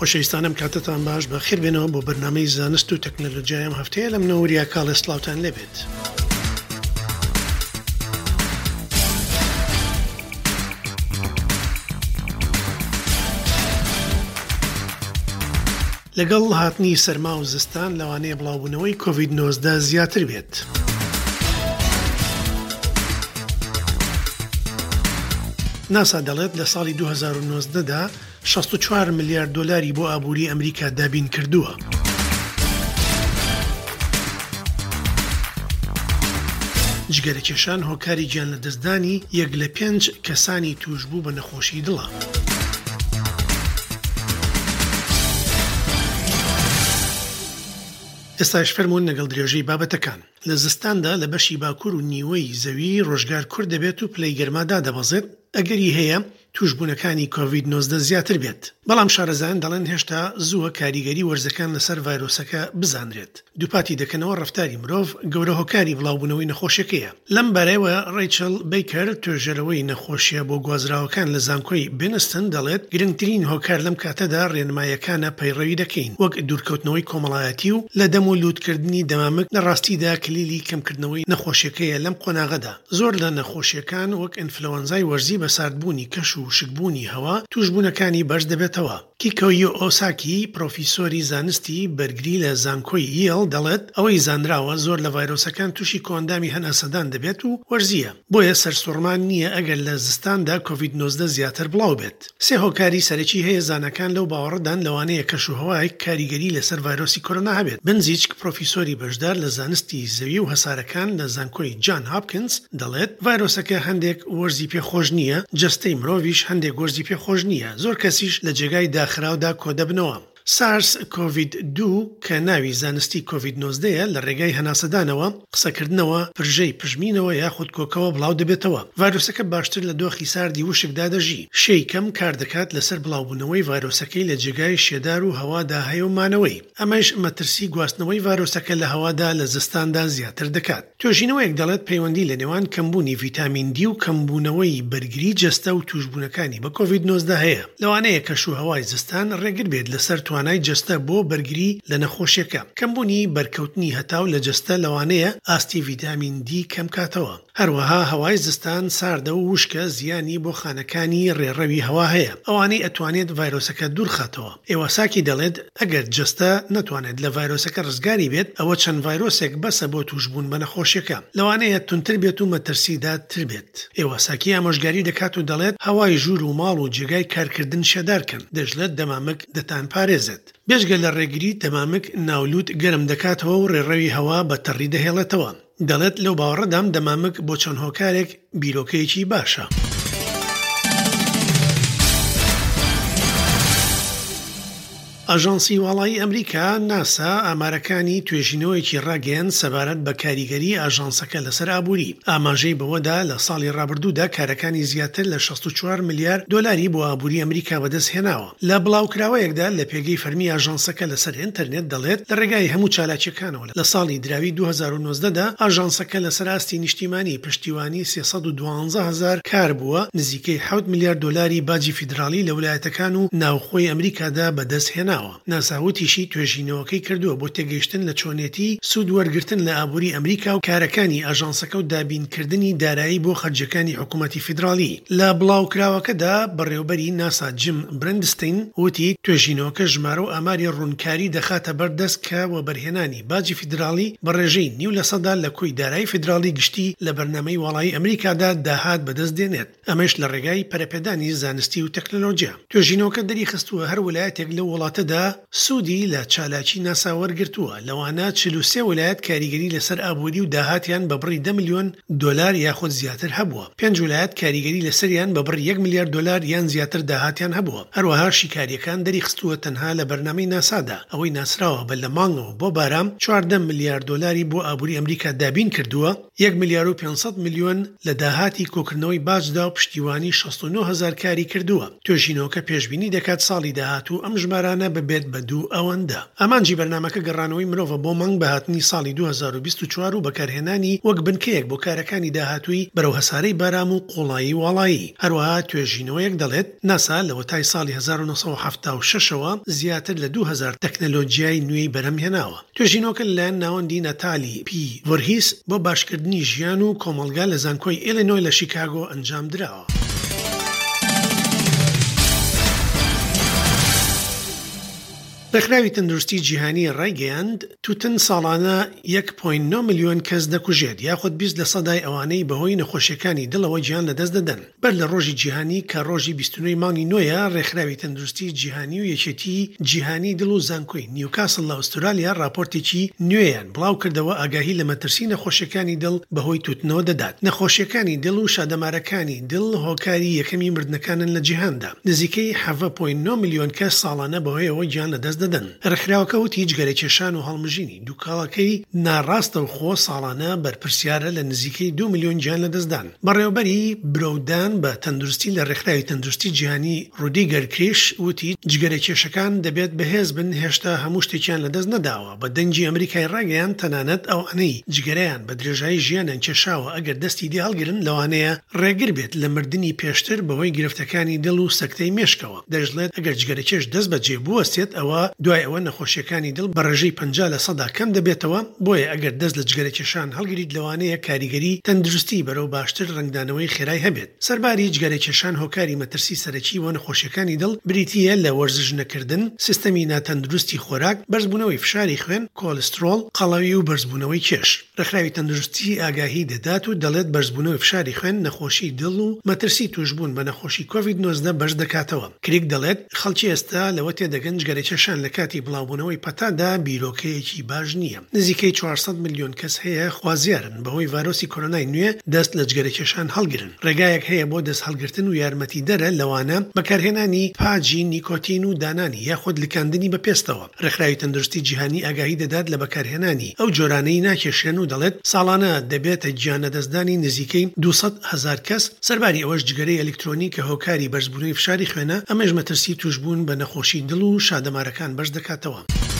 خۆشەویستانم کاتتان باش بە خێربێنەوە بۆ بەرنامەی زانست و تەکنۆلۆجیای ئەم هەفتەیە لە منەوەریا کاڵە سڵاوتان لێبێت. لەگەڵ هاتنی سەرما و زستان لەوانەیە بڵاوبوونەوەی کۆڤید-19 زیاتر بێت. ناسا دەڵێت لە ساڵی 2019دا 64 ملیارد دۆلاری بۆ ئابووری ئەمریکا دابین کردووە. جگەرەکێشان هۆکاری گیان لە دەستدانی 1 لە 5 کەسانی توشبوو بە نەخۆشی دڵە. ئێستاش فەرمونون لەگەڵ درێژەی بابەتەکان. لە زستاندا لە بەشی باکوور و نیوەی زەوی ڕۆژگار کورت دەبێت و پلەی گەرمادا دەبەزێت ئەگەری هەیە توشبوونەکانی کۆڤید-19 زیاتر بێت. بەڵام شارەزایان دەڵێن هێشتا زووە کاریگەری وەرزەکان لەسەر ڤایرۆسەکە بزانرێت. دووپاتی دەکەنەوە ڕەفتاری مرۆڤ گەورە هۆکاری بڵاوبوونەوەی نەخۆشیەکەیە. لەم بارەیەوە ڕیچل بیکەر توێژەرەوەی نەخۆشیە بۆ گوازراوەکان لە زانکۆی بێنستن دەڵێت گرنگترین هۆکار لەم کاتەدا ڕێنمایەکانە پەیڕەوی دەکەین وەک دوورکەوتنەوەی کۆمەڵایەتی و لە دەم و لووتکردنی دەمامک لە ڕاستیدا کلیلی کەمکردنەوەی نەخۆشیەکەیە لەم قۆناغەدا. زۆر لە نەخۆشیەکان وەک ئینفلەوەنزای وەرزی بەساردبوونی کەش و شکبوونی هەوا توشبوونەکانی بەرز دەبێتەوە. کیکۆیو ئۆساکی پرۆفیسۆری زانستی بەرگری لە زانکۆی یێڵ دەڵێت ئەوەی زانراوە زۆر لە ڤایرۆسەکان تووشی کۆندامی هەناسەدان دەبێت و وەرزیە. بۆیە سەرسوڕمان نییە ئەگەر لە زستاندا کۆڤید-19 زیاتر بڵاو بێت. سێ هۆکاری سەرەکی هەیە زانەکان لەو باوەڕدان لەوانەیە کەش و هەوای کاریگەری لەسەر ڤایرۆسی کۆرۆنا هەبێت. بنزیچک پرۆفیسۆری بەشدار لە زانستی زەوی و هەسارەکان لە زانکۆی جان هاپکینز دەڵێت ڤایرۆسەکە هەندێک وەرزی پێخۆش نییە، جەستەی مرۆڤیش هەندێک وەرزی پێخۆش نییە. زۆر کەسیش لە جێگای داخراودا کۆدەبنەوە. سارس کۆڤید-2 کە ناوی زانستی کۆڤید-19 لە ڕێگای هەناسەدانەوە، قسەکردنەوە، پرژەی پژمینەوە یاخود کۆکەوە بڵاو دەبێتەوە. ڤایرۆسەکە باشتر لە دۆخی ساردی وشکدا دەژی. شەی کەم کار دەکات لەسەر بڵاوبوونەوەی ڤایرۆسەکەی لە جێگای شێدار و هەوادا هەیە و مانەوەی. ئەمەش مەترسی گواستنەوەی ڤایرۆسەکە لە هەوادا لە زستاندا زیاتر دەکات. توێژینەوەیەک دەڵێت پەیوەندی لە نێوان کەمبوونی ڤیتامین دی و کەمبوونەوەی بەرگری جەستە و توشبوونەکانی بە کۆڤید-19 هەیە. لەوانەیە کەش و هەوای زستان ڕێگر بێت لەسەر توانای جەستە بۆ بەرگری لە نەخۆشیەکە. کەمبوونی بەرکەوتنی هەتاو لە جەستە لەوانەیە ئاستی ڤیتامین دی کەم کاتەوە. هەروەها هەوای زستان ساردە و وشکە زیانی بۆ خانەکانی ڕێڕەوی هەوا هەیە. ئەوانەی ئەتوانێت ڤایرۆسەکە دوورخاتەوە. ئێوەساکی دەڵێت ئەگەر جەستە نەتوانێت لە ڤایرۆسەکە ڕزگاری بێت، ئەوە چەند ڤایرۆسێک بەسە بۆ توشبوون بە نەخۆشیەکە. لەوانەیە تونتر بێت و مەترسیداتر بێت. ئێوەساکی ئامۆژگاری دەکات و دەڵێت هەوای ژوور و ماڵ و جێگای کارکردن شێدارکەن، دەژلێت دەمامک دەتان پارێزێت. بێژگە لە ڕێگری دەمامک ناولوت گەرم دەکاتەوە و ڕێڕەوی هەوا بە تەڕی دەهێڵێتەوە. دەڵێت لەو باوەڕەدام دەمامک بۆ چەند هۆکارێک بیرۆکەیەکی باشە. ئاژانسی وڵایی ئەمریکا ناسا ئامارەکانی توێژینەوەیکی ڕاگەیاند سەبارەت بە کاریگەری ئاژانسەکە لەسەر ئابووری. ئاماژەی بەوەدا لە ساڵی ڕابردوودا کارەکانی زیاتر لە 64 ملیارد دۆلاری بۆ ئابووری ئەمریکا بەدەست هێناوە. لە بڵاوکراوەیەکدا لە پێگەی فەرمی ئاژانسەکە لەسەر ئینتەرنێت دەڵێت لە ڕێگای هەموو چالاکیەکانەوە لە ساڵی دراوی 2019دا ئاژانسەکە لەسەر ئاستی نیشتیمانی پشتیوانی 312,000 کار بووە، نزیکەی 7 میلیارد دۆلاری باجی فیدرالی لە ویلایەتەکان و ناوخۆی ئەمریکادا بەدەست هێنا. ناساوتیشی توێژینەوەکەی کردووە بۆ تێگەیشتن لە چۆنێتی سوود وەرگرتن لە ئابووری ئەمریکا و کارەکانی ئاژانسەکە و دابینکردنی دارایی بۆ خەرجەکانی حکوومەتی فیدرالی. لە بڵاوکراوەکەدا بەڕێوەبەری ناسا جیم برندستین وتی توێژینەوەکە ژمارە و ئاماری ڕوونکاری دەخاتە بەردەست کە وەبەرهێنانی باجی فیدرالی بە ڕێژەی 9% لە کۆی دارایی فیدرالی گشتی لە بەرنامەی وڵایی ئەمریکادا داهات بەدەست دێنێت. ئەمەش لە ڕێگای پەرەپێدانی زانستی و تەکنۆلۆژیا. توێژینەوەکە دەریخستووە هەر ویلایەتێک لە وڵاتە سوودی لە چالاکی ناسا وەرگرتووە. لەوانە 43 ویلایەت کاریگەری لەسەر ئابووری و داهاتیان بە بڕی 10 ملیۆن دۆلار یاخود زیاتر هەبووە. 5 ویلایەت کاریگەری لەسەریان بە بڕی 1 میلیارد دۆلار یان زیاتر داهاتیان هەبووە. هەروەها شیکاریەکان دەریخستووە تەنها لە بەرنامەی ناسادا. ئەوەی ناسراوە بە لە مانگەوە بۆ بارام 14 میلیارد دۆلاری بۆ ئابووری ئەمریکا دابین کردووە، 1 میلیارد و 500 میلیۆن لە داهاتی کۆکردنەوەی باجدا و پشتیوانی 69,000 کاری کردووە. توێژینەوەکە پێشبینی دەکات ساڵی داهاتوو ئەم ژمارانە ببێت بە دوو ئەوەندە. ئامانجی بەرنامەکە گەڕانەوەی مرۆڤە بۆ مانگ بە هاتنی ساڵی 2024 و بەکارهێنانی وەک بنکەیەک بۆ کارەکانی داهاتووی بەرەو هەسارەی بارام و قوڵایی وڵایی. هەروەها توێژینەوەیەک دەڵێت ناسا لە وەتای ساڵی 1976ەوە زیاتر لە 2000 تەکنەلۆجیای نوێی بەرهەمهێناوە. توێژینەوەکە لەلایەن ناوەندی نەتالی پی ڤۆرهیس بۆ باشکردنی ژیان و کۆمەڵگا لە زانکۆی ئیلینۆی لە شیکاگۆ ئەنجام درراوە. ڕێکخراوی تەندروستی جیهانی ڕایگەیاند توتن ساڵانە 1.9 ملیۆن کەس دەکوژێت یاخود 20% لە سەدای ئەوانەی بەهۆی نەخۆشیەکانی دڵەوە گیان لەدەست دەدەن. بەر لە ڕۆژی جیهانی کە ڕۆژی 29 مانگی نوێیە ڕێکخراوی تەندروستی جیهانی و یەکێتی جیهانی دڵ و زانکۆی نیوکاسل لە ئوسترالیا راپۆرتێکی نوێیان بڵاو کردەوە ئاگاهی لە مەترسی نەخۆشیەکانی دڵ بەهۆی توتنەوە دەدات. نەخۆشیەکانی دڵ و شادەمارەکانی دڵ هۆکاری یەکەمی مردنەکانن لە جیهاندا. نزیکەی 7.9 ملیۆن کەس ساڵانە بەهۆیەوە گیان لەدەست دەدەن. ڕێکخراوەکە وتی جگەرەکێشان و هەڵمژینی دووکاڵەکەی ناڕاستە و خۆ ساڵانە بەرپرسیارە لە نزیکەی 2 ملیۆن گیان لەدەستدان. بەڕێوەبەری برەودان بە تەندروستی لە ڕێکخراوی تەندروستی جیهانی ڕودیگەر کریش وتی جگەرەکێشەکان دەبێت بەهێز بن هێشتا هەموو شتێکیان لەدەست نەداوە. بە دەنگی ئەمریکای ڕاگەیان تەنانەت ئەوانەی جگەرەیان بە درێژایی ژیانیان کێشاوە ئەگەر دەستی دێ هەڵگرن لەوانەیە ڕێگر بێت لە مردنی پێشتر بەهۆی گرفتەکانی دڵ و سەکتەی مێشکەوە. دەژڵێت ئەگەر جگەرەکێش دەست بەجێ بوەستێت ئەوە دوای ئەوە نەخۆشیەکانی دڵ بە ڕێژەی 50% کەم دەبێتەوە. بۆیە ئەگەر دەست لە جگەرەکێشان هەڵگریت لەوانەیە کاریگەری تەندروستی بەرەو باشتر ڕنگدانەوەی خێرای هەبێت. سەرباری جگەرەکێشان هۆکاری مەترسی سەرەکی و نەخۆشیەکانی دڵ بریتیە لە وەرزش نەکردن، سیستەمی ناتەندروستی خۆراک، بەرزبوونەوەی فشاری خوێن، کۆلسترۆل، قەڵەوی و بەرزبوونەوەی کێش. ڕێکخراوی تەندروستی ئاگاهی دەدات و دەڵێت بەرزبوونەوەی فشاری خوێن، نەخۆشی دڵ و مەترسی توشبوون بە نەخۆشی کۆڤید-19 بەرز دەکاتەوە. کریک دەڵێت خەڵکی ئێستا لەوە تێدەگەن جگەرەکێشان لە کاتی بڵاوبوونەوەی پەتادا بیرۆکەیەکی باش نییە. نزیکەی 400 ملیۆن کەس هەیە خوازیارن بەهۆی ڤایرۆسی کۆرۆنای نوێ دەست لە جگەرەکێشان هەڵگرن. ڕێگایەک هەیە بۆ دەست هەڵگرتن و یارمەتی دەرە لەوانە بەکارهێنانی پاجی نیکۆتین و دانانی یاخود لکاندنی بە پێستەوە. ڕێکخراوی تەندروستی جیهانی ئاگاهی دەدات لە بەکارهێنانی ئەو جۆرانەی ناکێشێن و دەڵێت ساڵانە دەبێتە گیانەدەستدانی نزیکەی 200,000 کەس. سەرباری ئەوەش جگەرەی ئەلکترۆنی کە هۆکاری بەرزبوونەوەی فشاری خوێنە ئەمەش مەترسی توشبوون بە نەخۆشی دڵ و شادەمارەکان بەرز دەکاتەوە.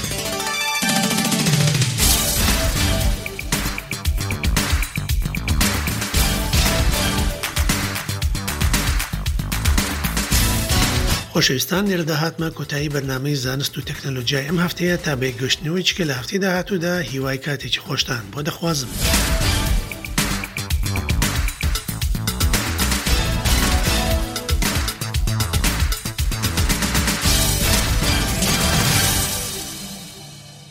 خۆشەویستان لێرە داهاتمە کۆتایی بەرنامەی زانست و تەکنەلۆجیای ئەم هەفتەیە تا بە گەشتنەوەی چکە لە هەفتەی داهاتوودا هیوای کاتێکی خۆشتان بۆ دەخوازم.